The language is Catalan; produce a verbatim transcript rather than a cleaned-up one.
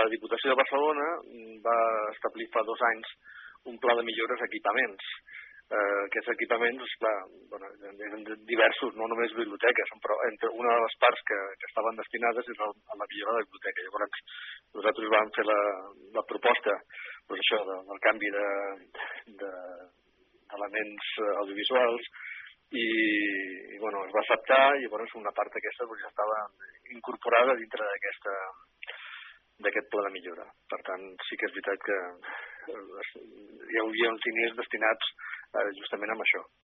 Diputació de Barcelona va establir fa dos anys un pla de millores a equipaments. Eh, aquests equipaments, esclar, bueno, eren diversos, no només biblioteques, però entre una de les parts que, que estaven destinades és a la millora de la biblioteca. Llavors, nosaltres vam fer la, la proposta doncs això, de, del canvi de, de, d'elements audiovisuals i, i bueno, es va acceptar i llavors una part d'aquesta doncs, ja estava incorporada dintre d'aquesta d'aquest pla de millora. Per tant, sí que és veritat que hi havia uns diners destinats eh, justament amb això.